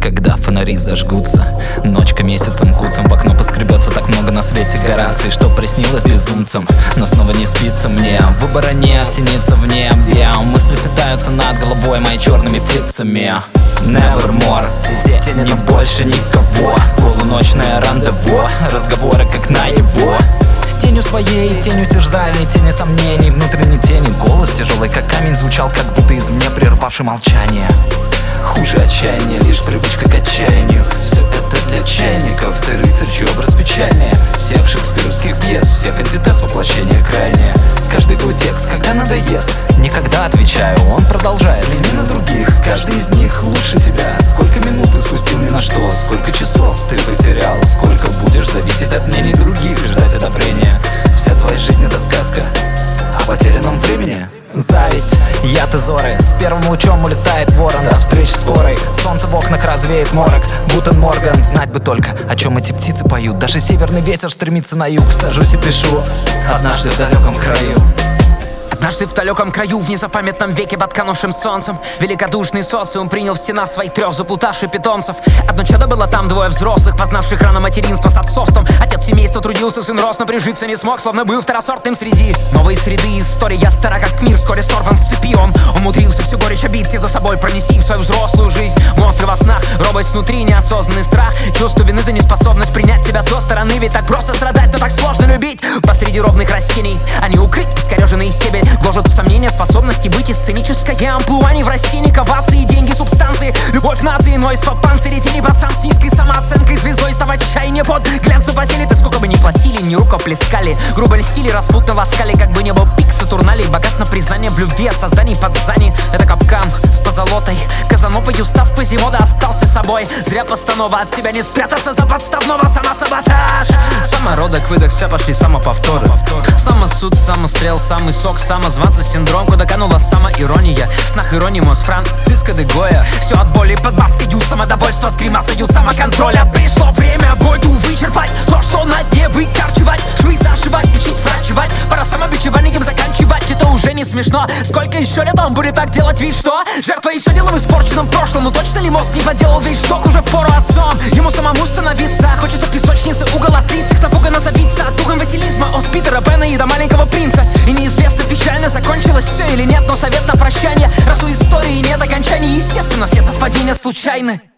Когда фонари зажгутся, ночка месяцем куцем, в окно поскребется так много на свете гораций, что приснилось безумцам, но снова не спится мне. Выбора не осенится в небе, мысли слетаются над головой моими черными птицами. Nevermore, день не больше никого, полуночное рандеву, разговоры как наяву. С тенью своей, тенью терзальной, тени сомнений, внутренней тени. Голос тяжелый, как камень, звучал, как будто извне прервавший молчание. Хуже отчаяния, лишь привычка к отчаянию. Все это для чайников, ты рыцарь, чей образ печальнее всех шекспировских пьес, всех антитез воплощения крайнее. Каждый твой текст, когда надоест, никогда, отвечаю, он продолжает. Взгляни на других, каждый из них лучше тебя. Сколько минут ты спустил ни на что, сколько часов ты потерял, сколько будешь зависеть от мнений других и ждать одобрения. Вся твоя жизнь это сказка о потерянном времени. Зависть, яд и зоры, с первым лучом улетает ворон. До встречи скорой, солнце в окнах развеет морок. Гутен Морган, знать бы только, о чем эти птицы поют. Даже северный ветер стремится на юг. Сажусь и пишу однажды в далеком краю. Однажды в далеком краю, в незапамятном веке под канувшим солнцем, великодушный социум принял в стена своих 3 заплутавших питомцев. Одно чадо было там, 2 взрослых, познавших рано материнство с отцовством. Отец семейства трудился, сын рос, но прижиться не смог, словно был второсортным среди новой среды. История стара, как мир, вскоре сорван с цепи. Он умудрился всю горечь обид за собой пронести в свою взрослую жизнь. Монстры во снах, робость внутри, неосознанный страх, чувство вины за неспособность принять тебя со стороны. Ведь так просто страдать, но так сложно любить. Посреди ровных растений они укрыть, искореженный стебель гложет сомнения способности быть и сценическая амплуа. Не в растении, ковации, деньги, субстанции, любовь нации, но из-под панциря тени пацан с низкой самооценкой, звездой став отчаяние под глянцем посели. Ты сколько бы ни платили, ни рукоплескали, грубо льстили, распутно ласкали, как бы небо пик Сатурнали. Богат на признание в любви от созданий подзаний. Это капкан с позолотой, Казановой устав Квазимода остался собой. Зря постанова, от себя не спрятаться за подставного самосаботаж. Самородок, выдох, все пошли самоповторы, самосуд, самострел, самый сок, самозванца, синдром, куда канула самоирония. Снах Иронимус, Франциско де Гоя. Все от боли под маскою самодовольства с гримасою самоконтроля. Пришло время бойду вычерпать то, что на дне выкорчевать, швы зашивать, учить врачевать, пора самобичеванием заканчивать. Это уже не смешно. Сколько еще лет он будет так делать вид, что жертва и все дело в испорченном прошлом. Ну точно ли мозг не поделал весь шток уже впору отцом? Ему самому становиться хочется песочницы, угол от лиц, напуганно забиться от тугом ватилизма, от Питера Пэна и до Маленького принца. И неизвестно, печально закончилось все или нет, но совет на прощание. Раз у истории нет окончаний, естественно, все совпадения случайны.